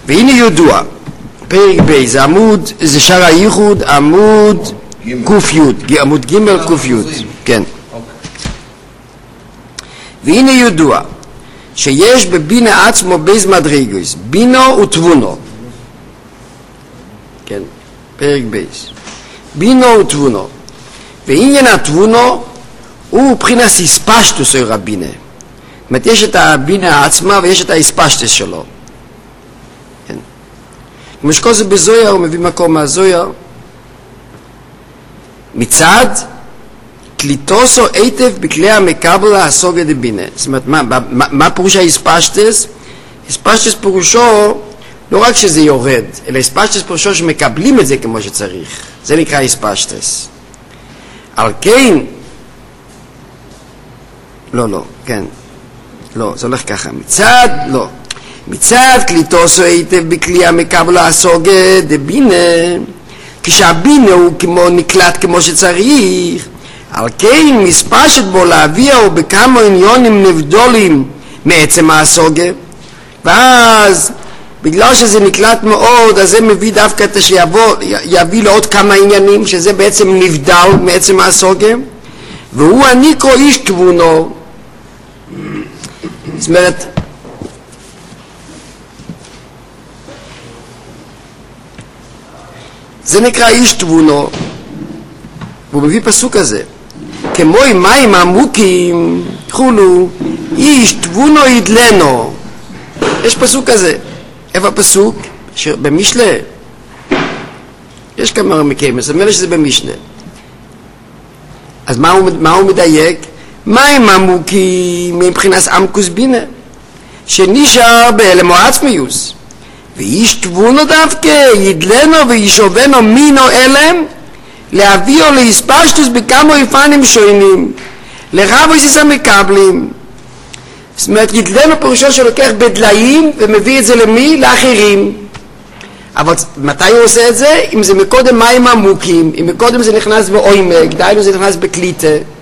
והנה ידוע, פרק ב' זה עמוד, זה שער הייחוד, עמוד ק' עמוד ג' ק' כן. והנה ידוע, שיש בבינה עצמו בייז מדרגוס, בינו ותבונו. כן, פרק בייז. בינו ותבונו. ועניין התבונו הוא מבחינת הספשטוס או רבינה. זאת אומרת, יש את הבינה עצמה ויש את הספשטוס שלו. כן. כמו שכל זה בזויר, הוא מביא מקום מהזויר. מצד קליטוסו היטב בכלי המקבל הסוגיה דבינה. זאת אומרת, מה פירוש ההספשטוס? הספשטוס פירושו לא רק שזה יורד, אלא הספשטוס פירושו שמקבלים את זה כמו שצריך. זה נקרא הספשטוס. על כן, כן, זה הולך ככה, מצד קליטוסו היטב בכלי המקבל הסוגיה דבינה, כשהבינה הוא כמו נקלט כמו שצריך, על כן מספשת בו להביאו בכמה עניונים נבדולים מעצם הסוגיה, ואז בגלל שזה נקלט מאוד, אז זה מביא דווקא את שיביא לעוד כמה עניינים, שזה בעצם נבדל מעצם הסוגיה, והוא הניקרו איש תבונו. זאת אומרת, זה נקרא איש תבונו, והוא מביא פסוק הזה, כמו עם מים עמוקים, חולו, איש תבונו ידלנו. יש פסוק כזה. איפה הפסוק? במשנה. יש כמה מקיימס, זאת אומרת שזה במשנה. אז מה הוא מדייק? מים עמוקים מבחינת עמקוס בינה, שנשאר באלמו עצמיוס. ואיש תבונו דווקא ידלנו וישובנו מינו אלם, להביאו להספשטוס בכמה אופנים שונים, לרבוס המקבלים. זאת אומרת, ידלנו פירושו שלוקח בדליים ומביא את זה למי? לאחרים. אבל מתי הוא עושה את זה? אם זה מקודם מים עמוקים, אם מקודם זה נכנס בעומק, דיינו זה נכנס בקליטה.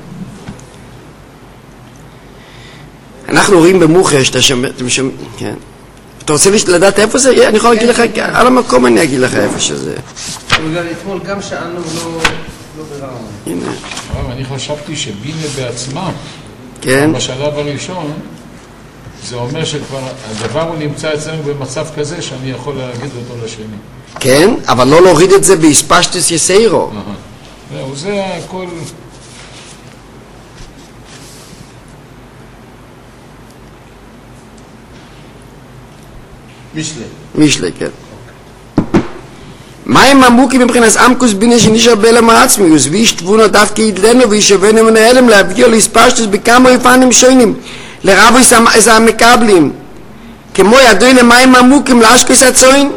אנחנו רואים במוחר, שאתה שומע, כן. אתה רוצה לדעת איפה זה? אני יכול להגיד לך, על המקום אני אגיד לך איפה שזה. אתמול גם שאלנו לא ברעם. אני חשבתי שבינה בעצמה, כן. בשלב הראשון, זה אומר שכבר הדבר הוא נמצא אצלנו במצב כזה שאני יכול להגיד אותו לשני. כן, אבל לא להוריד את זה בהספשטוס יסיירו. זהו, זה הכל... משלי, כן. מים עמוקים מבחינת עמקוס בינה שנשאר באלם העצמיוס, ואיש תבונו דווקא ידלנו וישבנו מן האלם להביאו להספשטוס בכמה אופנים שונים, לרבו איזה המקבלים, כמו ידוי למים עמוקים לאשקוס הצוין.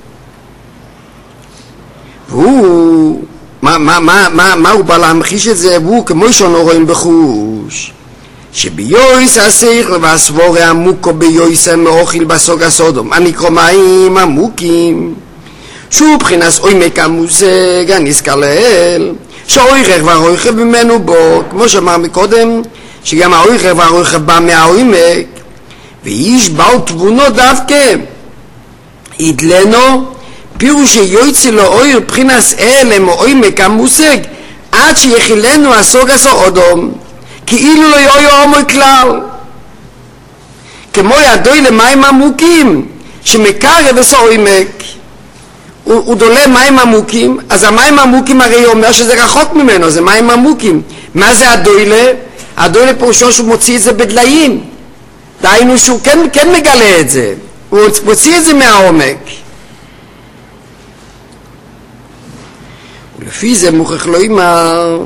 והוא, מה הוא בא להמחיש את זה? והוא כמו שאנו רואים בחוש, שביויס השכל והסבורי עמוקו ביויס מאוכל בסוג הסודום, הנקרא מים עמוקים, שהוא בחינס עומק המושג הנזכר לאל, שהאוירך והאויכב ממנו בו, כמו שאמר מקודם, שגם האויכב והאויכב בא מהעומק, ואיש באו תבונו דווקא, ידלנו, פירוש שיוצא לו אויר בחינס אל עומק המושג, עד שיחילנו הסוג הסודום, כאילו לא יהיו הומוי כלל. כמו ידוי למים עמוקים, שמקרב את העומק, הוא דולה מים עמוקים, אז המים עמוקים הרי אומר שזה רחוק ממנו, זה מים עמוקים. מה זה הדוילה? הדוילה פירושו שהוא מוציא את זה בדליים. דהיינו שהוא כן מגלה את זה, הוא מוציא את זה מהעומק. ולפי זה מוכרח לא אמר.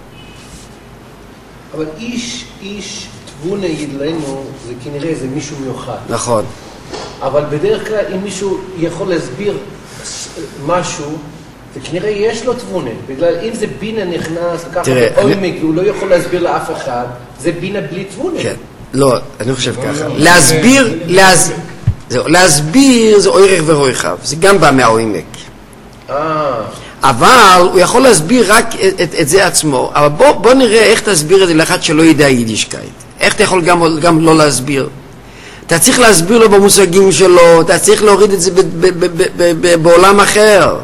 אבל איש תבונה ידלנו, זה כנראה זה מישהו מיוחד. נכון. אבל בדרך כלל אם מישהו יכול להסביר משהו, זה כנראה יש לו תבונה, בגלל אם זה בינה נכנס וככה בעומק והוא לא יכול להסביר לאף אחד, זה בינה בלי תבונה. כן, לא, אני חושב ככה. להסביר זה אורך ורוחב, זה גם בא מהעומק. אבל הוא יכול להסביר רק את זה עצמו, אבל בוא נראה איך תסביר את זה לאחד שלא ידע יידישקייט. איך אתה יכול גם לא להסביר? אתה צריך להסביר לו במושגים שלו, אתה צריך להוריד את זה בעולם אחר.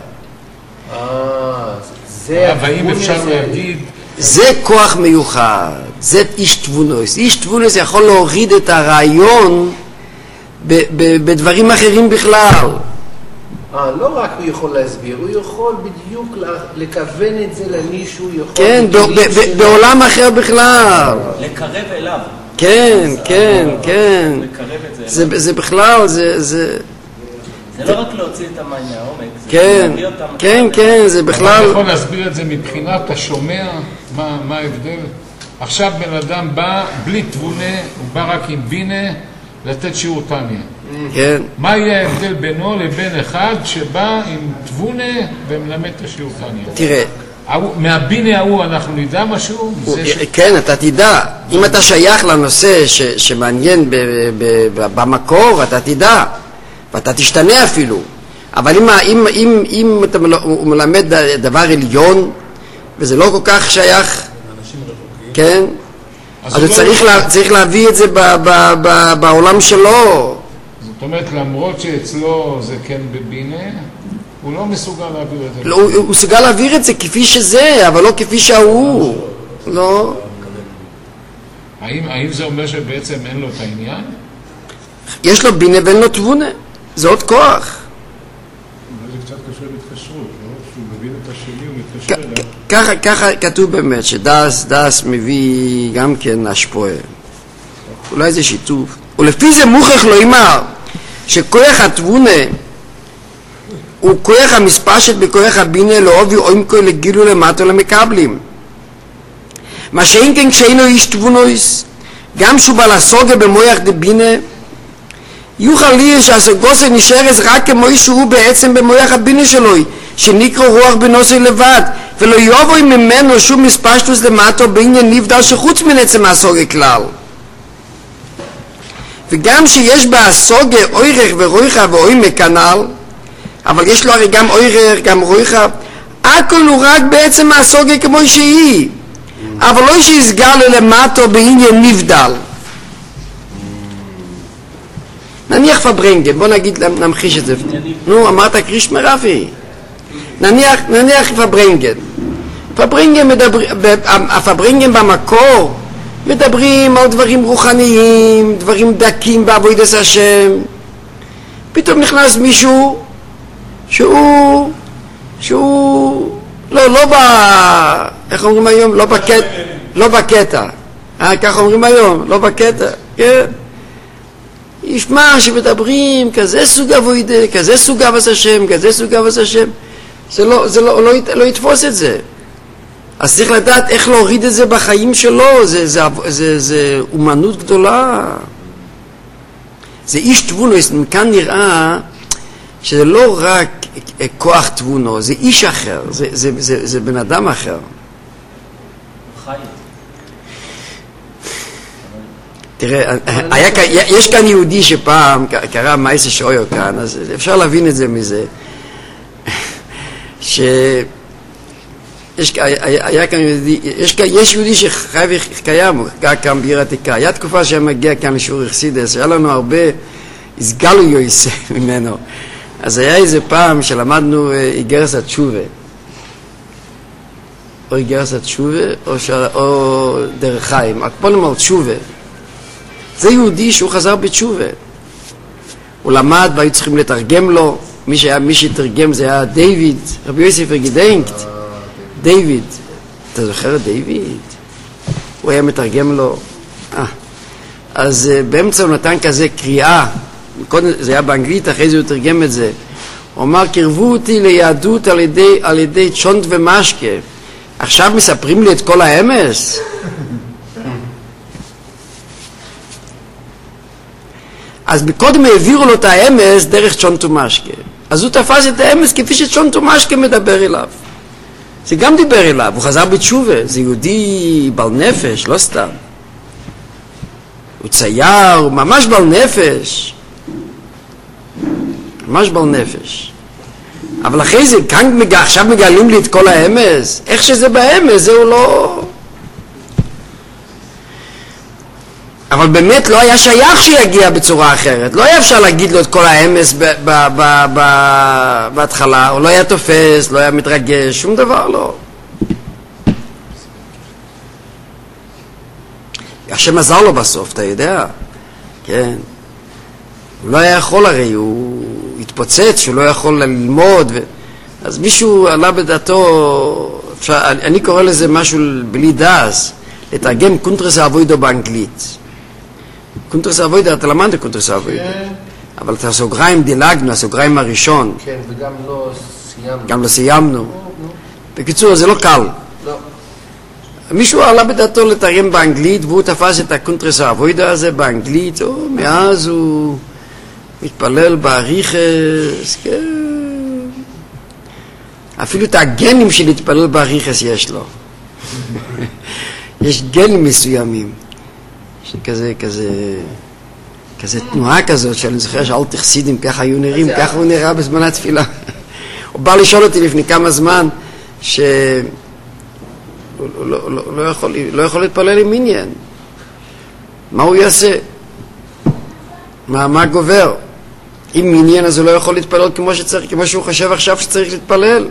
והאם אפשר להגיד... זה כוח מיוחד, זה איש תבונוס. איש תבונוס יכול להוריד את הרעיון בדברים אחרים בכלל. לא רק הוא יכול להסביר, הוא יכול בדיוק לכוון את זה למישהו, כן, בעולם אחר בכלל. לקרב אליו. כן, כן, כן. זה בכלל, זה לא רק להוציא את המים מהעומק, כן, כן, כן, זה בכלל... אתה יכול להסביר את זה מבחינת השומע, מה ההבדל? עכשיו בן אדם בא בלי תבונה, הוא בא רק עם בינה לתת שיעור תניא. כן. מה יהיה ההבדל בינו לבין אחד שבא עם תבונה ומלמד את השיעור תניא? תראה. מהבינה ההוא אנחנו נדע משהו? כן, אתה תדע. אם אתה שייך לנושא שמעניין במקור, אתה תדע. ואתה תשתנה אפילו. אבל אם הוא מלמד דבר עליון, וזה לא כל כך שייך, כן? אז הוא צריך להביא את זה בעולם שלו. זאת אומרת, למרות שאצלו זה כן בבינה, הוא לא מסוגל להעביר את זה. הוא מסוגל להעביר את זה כפי שזה, אבל לא כפי שהוא. לא. האם זה אומר שבעצם אין לו את העניין? יש לו בינה ואין לו תבונה. זה עוד כוח. זה קצת קשור להתקשרות, לא? שהוא מבין את השני, הוא מתקשר אליו. ככה כתוב באמת, שדס מביא גם כן השפועה. אולי זה שיתוף. ולפי זה מוכח לא אמר, שכוח התבונה הוא כוח המספשת בכוח הבינה לעובי עומקו לגילו למטו למקבלים. מה שאין כן כשאינו איש תבונויס, גם שהוא בא לסוגה במוח דבינה, יוכל לי שהסגוסה נשארת רק כמו שהוא בעצם במוח הבינה שלו, שנקרא רוח בנוסי לבד, ולא יובוי ממנו שום מספשטוס למטו בעניין נבדל שחוץ מן עצם הסוגה כלל. וגם שיש בה הסוגה אוירך ורויחה ואוימק כנ"ל, אבל יש לו הרי גם אוירך, גם רויחה, הכל הוא רק בעצם הסוגה כמו שהיא, אבל לא שיסגל למטו בעניין נבדל. נניח פברנגן, בוא נגיד, נמחיש את זה. נו, אמרת קריש מרפי. נניח פברנגן. הפברנגן במקור מדברים על דברים רוחניים, דברים דקים בעבודת השם. פתאום נכנס מישהו שהוא לא איך אומרים היום? לא בקטע. כך אומרים היום, לא בקטע. כן. ישמע שמדברים כזה סוג עבודה, כזה סוג אהבת השם, כזה סוג אהבת השם. זה לא יתפוס את זה. אז צריך לדעת איך להוריד את זה בחיים שלו. זה אומנות גדולה. זה איש תבונו. מכאן נראה שזה לא רק כוח תבונו, זה איש אחר, זה בן אדם אחר. תראה, יש כאן יהודי שפעם קרא מייסה שויו כאן, אז אפשר להבין את זה מזה, יש יהודי שחי וקיים כאן בעיר העתיקה. היה תקופה שהיה מגיע כאן לשיעור חסידות, היה לנו הרבה הסגלו יויסה ממנו. אז היה איזה פעם שלמדנו איגרת התשובה, או איגרת התשובה או דרך חיים, בוא נאמר תשובה. זה יהודי שהוא חזר בתשובה, הוא למד והיו צריכים לתרגם לו. מי שתרגם זה היה דיוויד, רבי יוסף גידנקט. דיוויד, אתה זוכר את דיוויד? הוא היה מתרגם לו. אז באמצע הוא נתן כזה קריאה, קודם זה היה באנגלית, אחרי זה הוא תרגם את זה. הוא אמר, קרבו אותי ליהדות על ידי צ'ונט ומשקה, עכשיו מספרים לי את כל האמס? אז קודם העבירו לו את האמס דרך צ'ונט ומשקה, אז הוא תפס את האמס כפי שצ'ונט ומשקה מדבר אליו. זה גם דיבר אליו, הוא חזר בתשובה. זה יהודי בעל נפש, לא סתם. הוא צייר, הוא ממש בעל נפש. ממש בעל נפש. אבל אחרי זה, עכשיו מגלים לי את כל האמס. איך שזה באמס, זהו לא... אבל אבל באמת לא היה שייך שיגיע בצורה אחרת. לא היה אפשר להגיד לו את כל האמס בהתחלה, הוא לא היה תופס, לא היה מתרגש, שום דבר לא. השם עזר לו בסוף, אתה יודע? כן. הוא לא היה יכול הרי, הוא התפוצץ, שהוא לא יכול ללמוד. אז מישהו עלה בדעתו, אני קורא לזה משהו בלי דאס, לתרגם קונטרס אבוידו באנגלית. קונטרס אבוידו, אתה למדת קונטרס אבוידו. כן. אבל את הסוגריים דילגנו, הסוגריים הראשון. כן, וגם לא סיימנו. גם לא סיימנו. בקיצור, זה לא קל. לא. מישהו עלה בדעתו לתרגם באנגלית, והוא תפס את הקונטרס אבוידו הזה באנגלית, מאז הוא מתפלל באריכס, כן. אפילו את הגנים של להתפלל באריכס יש לו. יש גנים מסוימים. כזה תנועה כזאת, שאני זוכר שאל תחסידים ככה היו נראים, ככה הוא נראה בזמן התפילה. הוא בא לשאול אותי לפני כמה זמן, שהוא לא יכול להתפלל עם עניין. מה הוא יעשה? מה גובר? עם עניין אז הוא לא יכול להתפלל כמו שצריך, כמו שהוא חושב עכשיו שצריך להתפלל.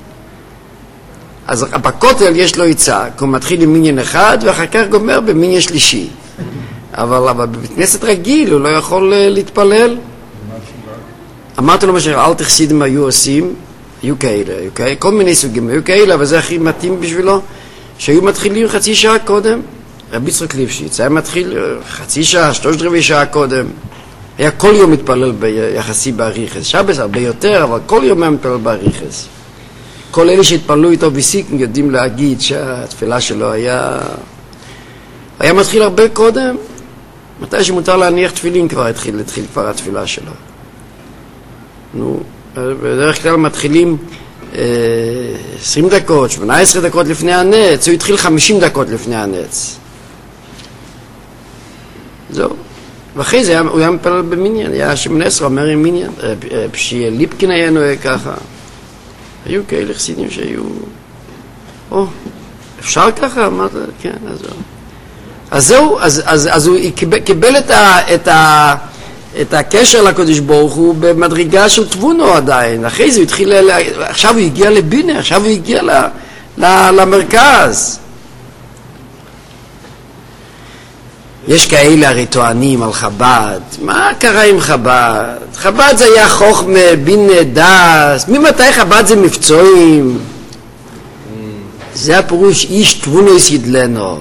אז בכותל יש לו עצה, הוא מתחיל עם מניין אחד ואחר כך גומר במניין שלישי. אבל בבית כנסת רגיל הוא לא יכול להתפלל. אמרתי לו מה שאל תחסידים היו עושים, היו כאלה, כל מיני סוגים היו כאלה, אבל זה הכי מתאים בשבילו, שהיו מתחילים חצי שעה קודם. רבי יצחק ליפשיץ היה מתחיל חצי שעה, 3/4 שעה קודם. היה כל יום מתפלל ביחסי באריכס, שבס הרבה יותר, אבל כל יום היה מתפלל באריכס. כל אלה שהתפללו איתו בסיקן יודעים להגיד שהתפילה שלו היה מתחיל הרבה קודם. מתי שמותר להניח תפילין כבר התחיל כבר התפילה שלו. בדרך כלל מתחילים 20 דקות, 18 דקות לפני הנץ, הוא התחיל 50 דקות לפני הנץ. זהו. ואחרי זה הוא היה מפלל במניין, היה שמונה עשרה אומר עם מניין, פשי ליפקין היה נוהג ככה. היו כאלה חסידים שהיו, אפשר ככה? אמרת, כן, אז זהו, אז הוא קיבל את הקשר לקדוש ברוך הוא במדרגה של תבונו עדיין. אחרי זה הוא התחיל, עכשיו הוא הגיע לבינה, עכשיו הוא הגיע למרכז. יש כאלה הרי טוענים על חב"ד. מה קרה עם חב"ד? חב"ד זה היה חוכמה, בינה, דס. ממתי חב"ד זה מבצועים? זה הפירוש איש תבונוס ידלנו.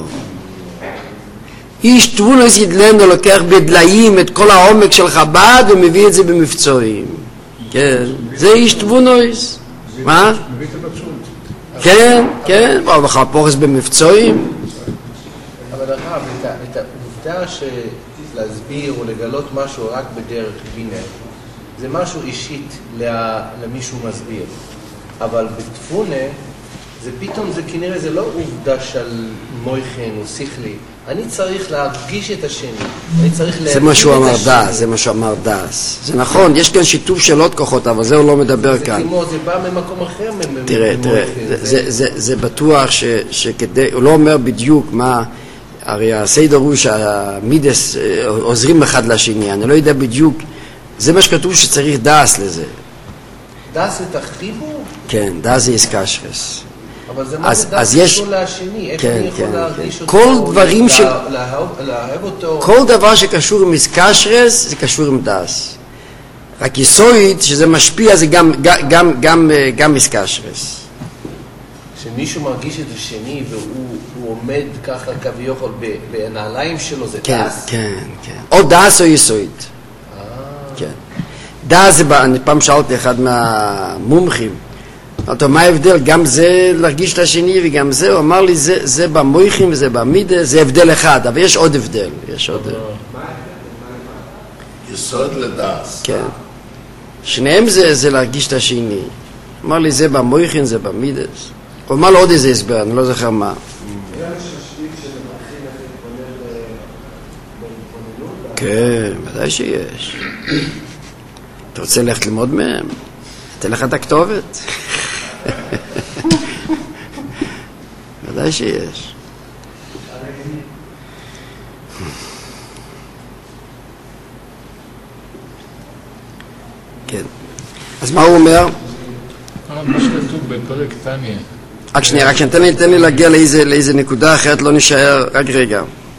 איש תבונוס ידלנו לוקח בדליים את כל העומק של חב"ד ומביא את זה במבצועים. כן, זה איש תבונוס. מה? כן, כן, אבל חפורס במבצועים. אבל הרב, את העובדה שלהסביר או לגלות משהו רק בדרך בינה, זה משהו אישית למישהו מסביר. אבל בתבונה, זה פתאום, זה כנראה, זה לא עובדה של מויכן או שכלי. אני צריך להרגיש את השני. אני צריך להבין את השני. זה מה שהוא אמר דס, זה מה שהוא אמר דס. זה נכון, יש כאן שיתוף של עוד כוחות, אבל זה הוא לא מדבר כאן. זה כמו, זה בא ממקום אחר. תראה, זה בטוח שכדי, הוא לא אומר בדיוק מה, הרי הסדר הוא שהמידס עוזרים אחד לשני, אני לא יודע בדיוק, זה מה שכתוב שצריך דס לזה. דס זה תחריבו? כן, דס זה איסקשרס. אבל זה מה זה דס קשור לשני, איך אני יכול להרגיש אותו, לאהב אותו? כל דבר שקשור עם איסקשרס זה קשור עם דס. רק יסויד שזה משפיע זה גם איסקשרס. שמישהו מרגיש את השני והוא עומד ככה כביכול בנעליים שלו, זה דס? כן, כן. או דס או יסויד. כן. דס זה, אני פעם שאלתי אחד מהמומחים, אמרתי, מה ההבדל? גם זה להרגיש את השני וגם זה, הוא אמר לי, זה במויכים וזה במידה, זה הבדל אחד, אבל יש עוד הבדל. יש עוד... יסוד לדס. כן. שניהם זה להרגיש את השני. אמר לי, זה במויכים, זה במידה. הוא אמר לו עוד איזה הסבר, אני לא זוכר מה. כן, ודאי שיש. אתה רוצה ללכת ללמוד מהם? תן לך את הכתובת. ודאי שיש. אז מה הוא אומר? מה שכתוב בפרק תניא. רק שנייה, תן לי להגיע לאיזה נקודה אחרת, לא נשאר, רק רגע.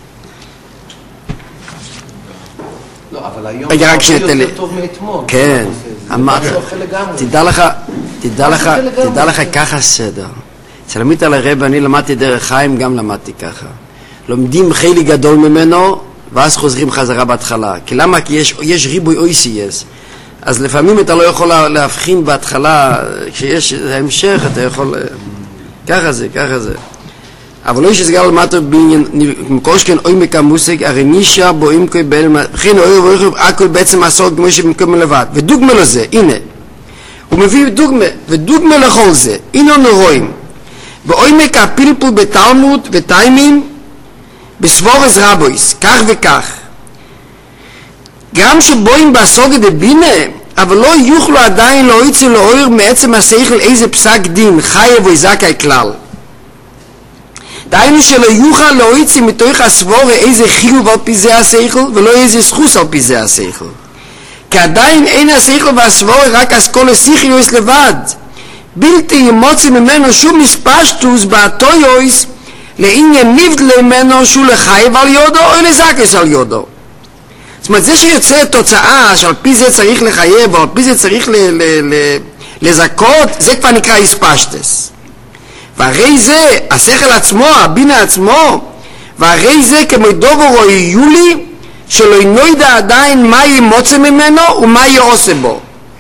לא, אבל היום רגע, רק זה שתן לי. יותר טוב מאתמול. כן, אמרת. משהו אחר לגמרי. תדע לך ככה סדר. אצל עמיטל הרב אני למדתי דרך חיים, גם למדתי ככה. לומדים חלק גדול ממנו, ואז חוזרים חזרה בהתחלה. כי למה? כי יש ריבוי OCS. אז לפעמים אתה לא יכול להבחין בהתחלה, כשיש המשך אתה יכול... ככה זה. אבל לא ישסגר למטה מקושכן עומק המושג, הרי נישה בו עמקוי באלמה, וכן אוהב ואוהב הכל בעצם עשור כמו שמקום לבד. ודוגמה לזה, הנה, הוא מביא ודוגמה לכל זה, הנה אנו רואים, בעומק הפלפול בתלמוד ותיימים, בסבורס רבויס, כך וכך. גם שבואים בסוגת דבינה, אבל לא יוכלו עדיין להוציא לאור מעצם השכל איזה פסק דין, חייב או זכאי כלל. דהיינו שלא יוכל להוציא מתוך הסבורה איזה חיוב על פי זה השכל, ולא איזה זכוס על פי זה השכל. כי עדיין אין השכל והסבורה רק אסכולה סיכיוס לבד. בלתי ימוציא ממנו שום מספשטוס באטויוס, לעניין נבדל ממנו שהוא לחייב על יודו או לזכס על יודו. זאת אומרת, זה שיוצא תוצאה שעל פי זה צריך לחייב או על פי זה צריך לזכות, זה כבר נקרא איספשטס. והרי זה, השכל עצמו, הבינה עצמו, והרי זה כמו דובר או יולי, שלא נוידע עדיין מה ימוצא ממנו ומה יעושה בו.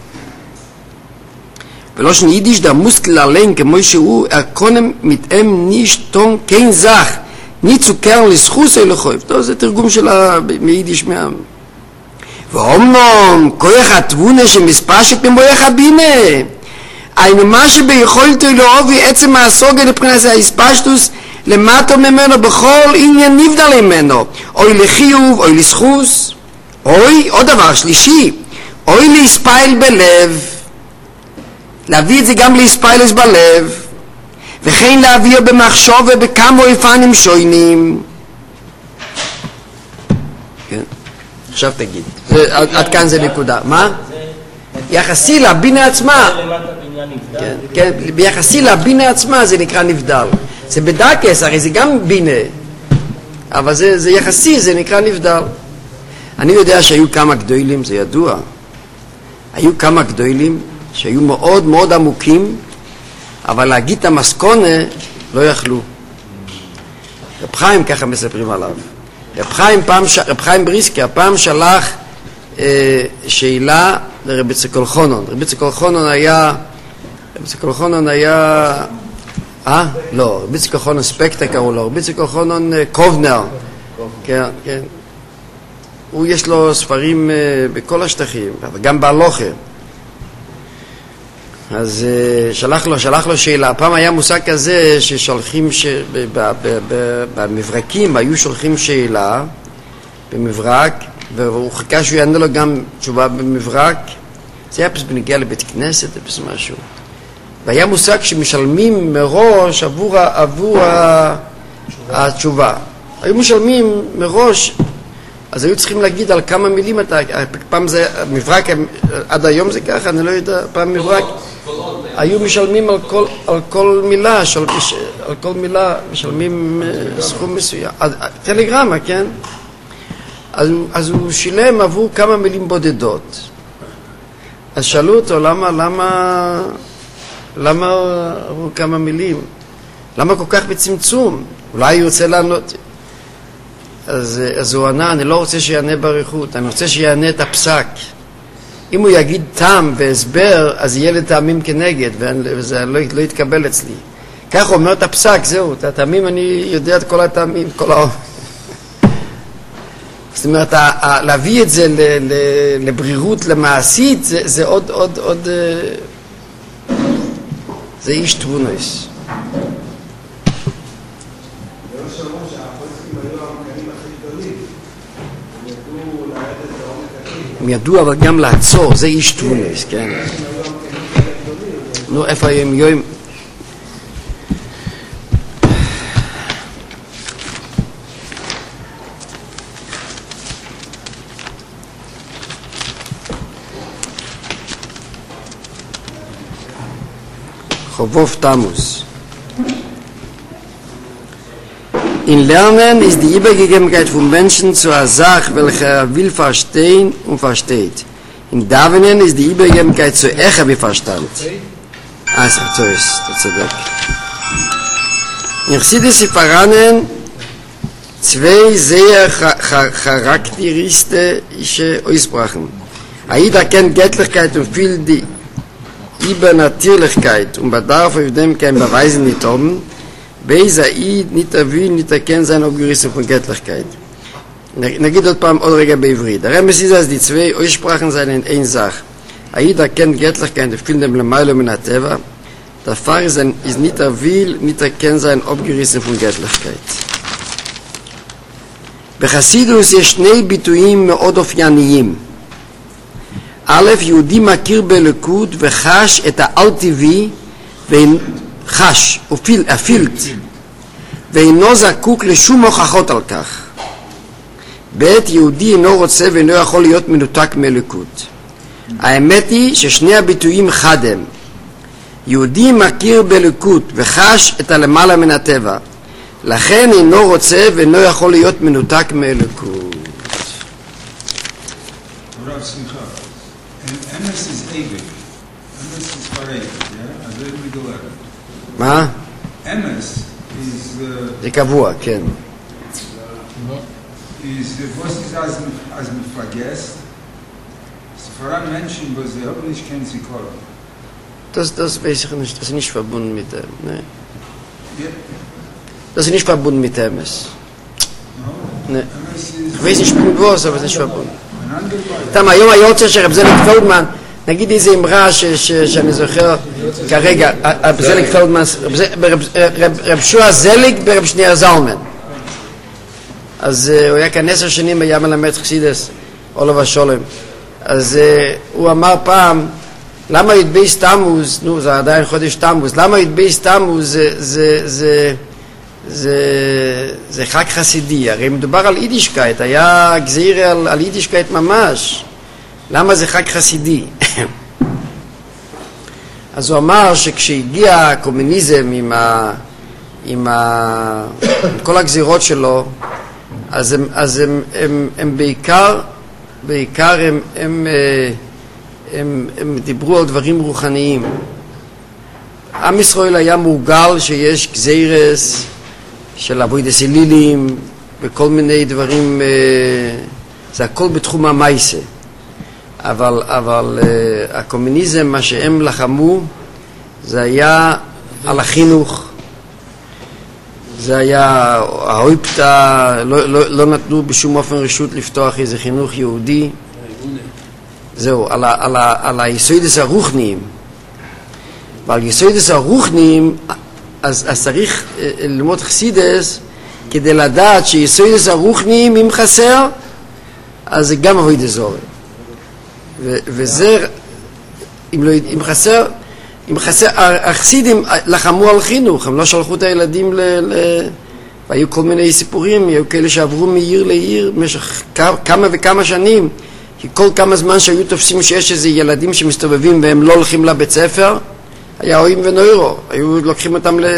ולא שניידיש דה מוסקל עליין כמו שהוא, הקונם מתאם נישטון כן זך, ניצו קרן לסחוס אל לחויב. טוב, זה תרגום שלה מיידיש מעם. ואומנום, כוח התבונה שמספשת במויח הבינה, היינו מה שביכולתו להובי עצם הסוגל לבחינת זה ההספשטוס למטו ממנו בכל עניין נבדל ממנו, אוי לחיוב, אוי לסחוס, אוי, עוד דבר שלישי, אוי להספייל בלב, להביא את זה גם להספיילס בלב, וכן להביא במחשוב ובכמה אופנים שונים. כן, עכשיו תגיד, עד כאן זה נקודה. מה? יחסי לבינה עצמה, כן, ביחסי לבינה עצמה זה נקרא נבדל. זה בדקס, הרי זה גם בינה, אבל זה יחסי, זה נקרא נבדל. אני יודע שהיו כמה גדולים, זה ידוע, היו כמה גדולים שהיו מאוד מאוד עמוקים, אבל להגיד את המסקונה לא יכלו. רב חיים ככה מספרים עליו. רב חיים בריסקי הפעם שלח שאלה לרבי צקול חונון. רבי צקול חונון היה לא, רבי צקול חונון ספקטר קראו לו, רבי צקול חונון קובנר. כן. הוא יש לו ספרים בכל השטחים, אבל גם בהלוכה. אז שלח לו שאלה. פעם היה מושג כזה ששולחים במברקים היו שולחים שאלה במברק, והוא חיכה שהוא יענה לו גם תשובה במברק. זה היה פשוט בנגיע לבית כנסת או פשוט משהו. והיה מושג שמשלמים מראש עבור התשובה. היו משלמים מראש, אז היו צריכים להגיד על כמה מילים אתה, פעם זה מברק, עד היום זה ככה, אני לא יודע, פעם מברק היו משלמים על כל מילה משלמים סכום מסוים. טלגרמה, כן? אז הוא שילם עבור כמה מילים בודדות. אז שאלו אותו למה עבור כמה מילים? למה כל כך בצמצום? אולי הוא רוצה לענות. אז הוא ענה, אני לא רוצה שיענה בריחות, אני רוצה שיענה את הפסק. אם הוא יגיד טעם והסבר, אז יהיה לטעמים כנגד, וזה לא יתקבל אצלי. כך הוא אומר את הפסק, זהו, את הטעמים אני יודע את כל הטעמים, כל זאת אומרת, להביא את זה לברירות, למעשית, זה עוד זה איש תבונס. הם ידעו אבל גם לעצור, זה איש תבונס, כן? נו, איפה הם יואים? Chovov Tammuz. In Lernen ist die Übergegebenheit von Menschen zu einer Sache, welche er will verstehen und versteht. In Davenen ist die Übergegebenheit zu Echer wie Verstand. Also, so ist das weg. In Chassidus Separanen zwei sehr charakteristische Aussprachen. Aida kennt Göttlichkeit und viel die Übernatürlichkeit und bedarf auf dem kein Beweisen nicht haben. Beis Aid nicht will, nicht erkennen seine Abgerissen von Göttlichkeit. Nagid dort beim Odrega Beivri. Der Remes ist, dass die zwei Aussprachen seien in eine Sache. Aid erkennt Göttlichkeit und viel dem Lamailo min Teva. Der Fall ist nicht will, nicht erkennen seine Abgerissen von Göttlichkeit. בחסידוס יש שני ביטויים מאוד אופייניים. א', יהודי מכיר בליכוד וחש את העל-טבעי, חש, אפילט, ואינו זקוק לשום הוכחות על כך. ב', יהודי אינו רוצה ואינו יכול להיות מנותק מליכוד. האמת היא ששני הביטויים חד הם. יהודי מכיר בליכוד וחש את הלמעלה מן הטבע. לכן אינו רוצה ואינו יכול להיות מנותק מאלוקות. הרב, סליחה. אמס is Eibik. אמס is Pareik, אז זה מגולר. מה? אמס is... זה קבוע, כן. was ist als vergesst? Voran Menschen, wo sie auch nicht kennen, sie kommen. Das weiß ich nicht, das ist nicht verbunden mit dem, ne? Ja. Das ist nicht verbunden mit Emes. Ne. Ich weiß nicht mit was, aber es ist nicht verbunden. תמה, היום היוצא של רב זליג פלדמן, נגיד איזה אמרה שאני זוכר כרגע, רב זליג פלדמן, רב שועה זליג ברב שניאר זלמן. אז הוא היה כאן 10 שנים, היה מלמד חסידס, עולב השולם. אז הוא אמר פעם, למה י"ב תמוז, נו זה עדיין חודש תמוז, למה י"ב תמוז זה חג חסידי, הרי מדובר על יידישקייט, היה גזיר על יידישקייט ממש, למה זה חג חסידי? אז הוא אמר שכשהגיע הקומוניזם עם כל הגזירות שלו, אז הם בעיקר הם דיברו על דברים רוחניים. עם ישראל היה מורגל שיש גזירס של אבוידס אלילים וכל דברים, זה הכל בתחום המייסה. אבל הקומוניזם, מה שהם לחמו, זה היה על החינוך, זה היה ההויפטה, לא נתנו בשום אופן רשות לפתוח איזה חינוך יהודי. זהו, על היסודס הרוחניים. ועל יסודס הרוחניים, אז צריך ללמוד חסידס, כדי לדעת שיסודס הרוחניים, אם חסר, אז זה גם אבוידס זורע. וזה, אם חסר, החסידים לחמו על חינוך, הם לא שלחו את הילדים והיו כל מיני סיפורים, היו כאלה שעברו מעיר לעיר במשך כמה וכמה שנים, כי כל כמה זמן שהיו תופסים שיש איזה ילדים שמסתובבים והם לא הולכים לבית ספר, היה אוים ונוירו, היו לוקחים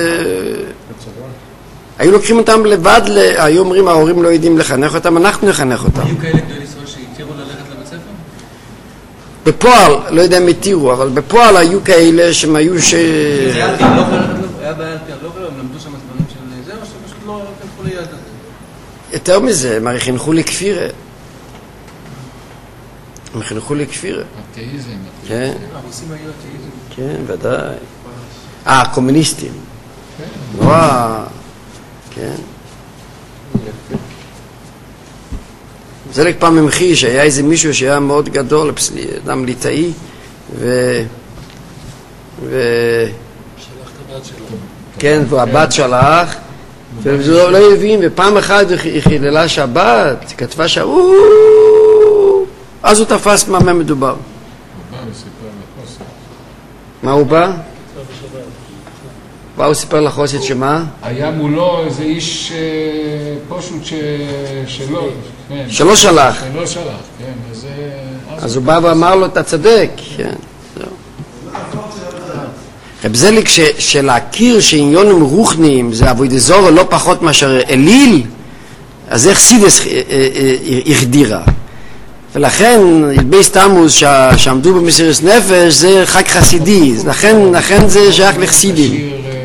אותם לבד, היו אומרים ההורים לא יודעים לחנך אותם, אנחנו נחנך אותם. היו כאלה גדולי ישראל שהתירו ללכת לבית ספר? בפועל, לא יודע אם התירו, אבל בפועל היו כאלה שהם היו היה בעיה על פי הלוגר, הם למדו שם דברים של זה, או שפשוט לא חינכו ליד הזה? יותר מזה, הם הרי חינכו לכפירה. הם חינכו לכפירה. אתאיזם. כן. הרוסים היו אתאיזם. כן, ודאי. קומוניסטים. נורא. כן. זלג פעם ממחיש, היה איזה מישהו שהיה מאוד גדול, אדם ליטאי, שלח את הבת שלו. כן, והבת שלח, והוא לא הבין, ופעם אחת היא חיללה שבת, כתבה אז הוא תפס מה מדובר. הוא בא וסיפר לחוסת. מה הוא בא? הוא סיפר לחוסת שמה? היה מולו איזה איש פשוט שלא. שלא שלח. שלא שלח, כן. אז הוא בא ואמר לו, אתה צדק. כן, זהו. רב זליג שלהכיר שעניונים רוחניים זה עבודת זרה לא פחות מאשר אליל, אז זה חסידס החדירה. ולכן בייס תמוז שעמדו במסירות נפש זה חג חסידי, לכן זה שייך לחסידים.